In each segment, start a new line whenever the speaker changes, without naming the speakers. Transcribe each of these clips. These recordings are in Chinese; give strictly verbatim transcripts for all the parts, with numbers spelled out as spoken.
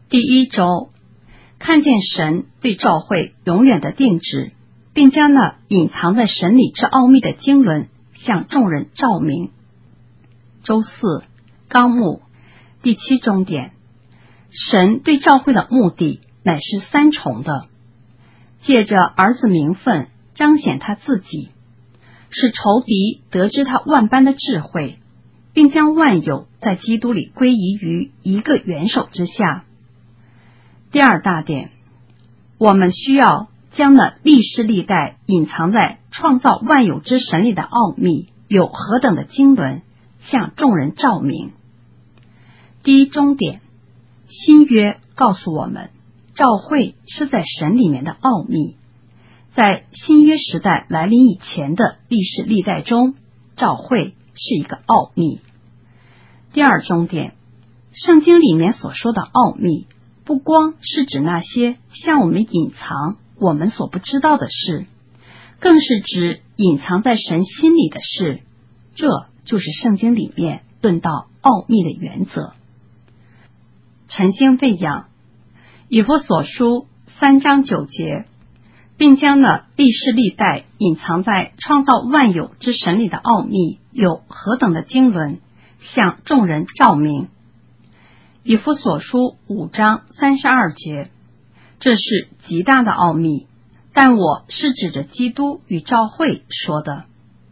第一周，看见神对教会永远的定旨，并将那隐藏在神里之奥秘的经纶向众人照明。周四，纲目第七中点，神对教会的目的乃是三重的，借着儿子名分彰显他自己，使仇敌得知他万般的智慧，并将万有在基督里归移于一个元首之下。第二大点，我们需要将那历世历代隐藏在创造万有之神里的奥秘有何等的经纶向众人照明。第一中点，新约告诉我们，教会是在神里面的奥秘，在新约时代来临以前的历世历代中，教会是一个奥秘。第二中点，圣经里面所说的奥秘，不光是指那些向我们隐藏我们所不知道的事，更是指隐藏在神心里的事，这就是圣经里面论到奥秘的原则。晨星喂养，以弗所书三章九节，并将那历世历代隐藏在创造万有之神里的奥秘有何等的经纶向众人照明。以弗所书五章三十二节，这是极大的奥秘，但我是指着基督与教会说的。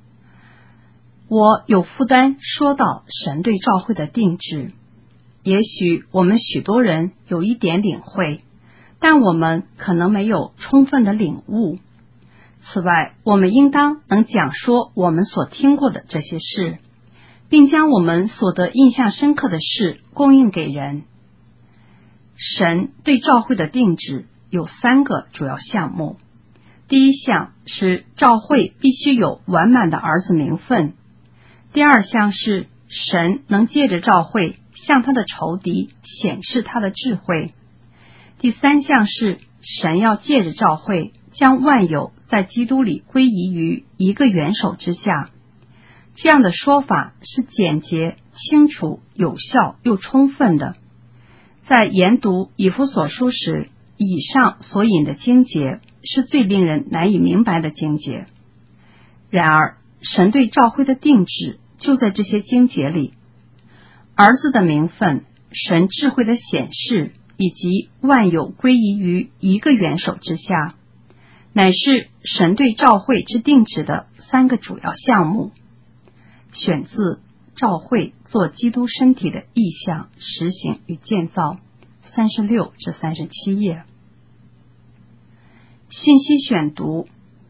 我有负担说到神对教会的定旨，也许我们许多人有一点领会，但我们可能没有充分的领悟。此外，我们应当能讲说我们所听过的这些事，并将我们所得印象深刻的事供应给人。神对教会的定旨有三个主要项目。第一项是教会必须有完满的儿子名分。第二项是神能借着教会向他的仇敌显示他的智慧。第三项是神要借着教会将万有在基督里归移于一个元首之下。这样的说法是简洁、清楚、有效又充分的。在研读以弗所书时，以上所引的经节是最令人难以明白的经节。然而，神对教会的定旨就在这些经节里。儿子的名分、神智慧的显示以及万有归移于一个元首之下，乃是神对教会之定旨的三个主要项目。选自教会做基督身体的意象、实行与建造，三十六至三十七页。信息选读，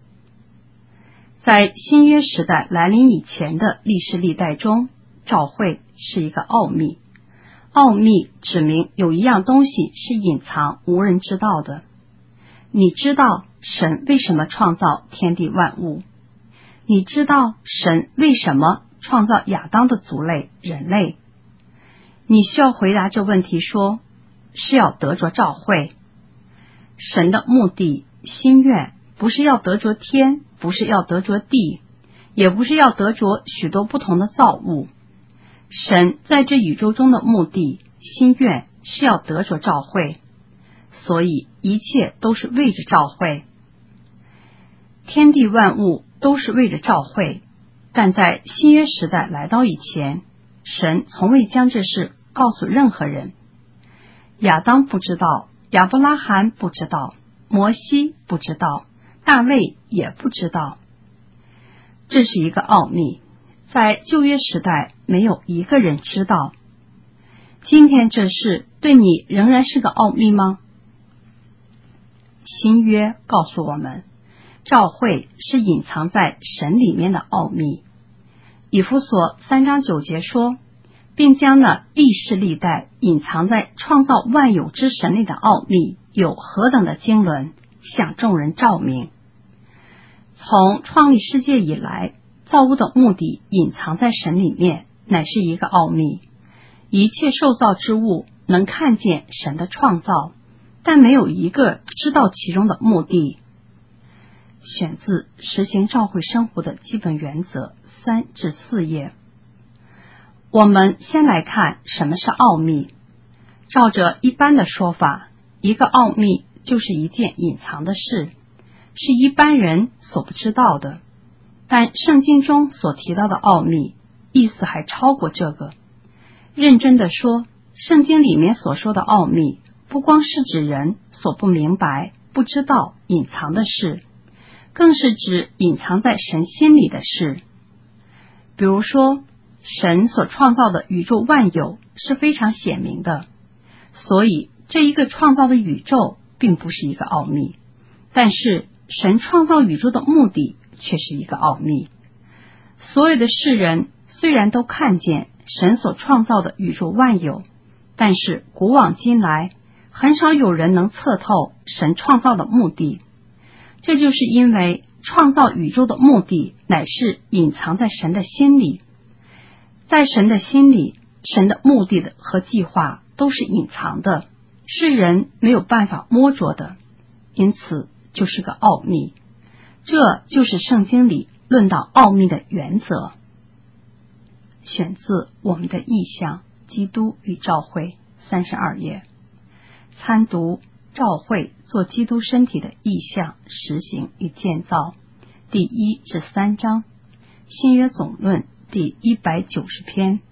在新约时代来临以前的历世历代中，教会是一个奥秘。奥秘指明有一样东西是隐藏无人知道的。你知道神为什么创造天地万物？你知道神为什么创造亚当的族类人类？你需要回答这问题说，是要得着教会。神的目的、心愿不是要得着天，不是要得着地，也不是要得着许多不同的造物。神在这宇宙中的目的、心愿是要得着教会，所以一切都是为着教会。天地万物都是为着教会，但在新约时代来到以前，神从未将这事告诉任何人。亚当不知道，亚伯拉罕不知道，摩西不知道，大卫也不知道。这是一个奥秘，在旧约时代没有一个人知道。今天这事对你仍然是个奥秘吗？新约告诉我们，教会是隐藏在神里面的奥秘。以弗所三章九节说，并将那历世历代隐藏在创造万有之神里的奥秘有何等的经纶向众人照明。从创立世界以来，造物的目的隐藏在神里面，乃是一个奥秘。一切受造之物能看见神的创造，但没有一个知道其中的目的。选自实行教会生活的基本原则三至四页。我们先来看什么是奥秘。 照着一般的说法，一个奥秘就是一件隐藏的事，是一般人所不知道的。但圣经中所提到的奥秘，意思还超过这个。认真的说，圣经里面所说的奥秘，不光是指人所不明白、不知道、隐藏的事，更是指隐藏在神心里的事。比如说，神所创造的宇宙万有是非常显明的，所以这一个创造的宇宙并不是一个奥秘，但是神创造宇宙的目的却是一个奥秘。所有的世人虽然都看见神所创造的宇宙万有，但是古往今来很少有人能测透神创造的目的。这就是因为创造宇宙的目的乃是隐藏在神的心里，在神的心里，神的目的的和计划都是隐藏的，是人没有办法摸着的，因此就是个奥秘。这就是圣经里论到奥秘的原则。选自我们的意象基督与教会三十二页，参读教会做基督身体的意象实行与建造第一至三章，新约总论第一百九十篇。